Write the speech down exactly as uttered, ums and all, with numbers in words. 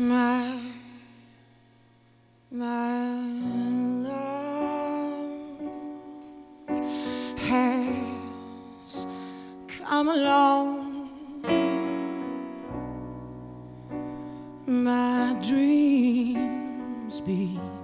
My, my love has come along. My dreams be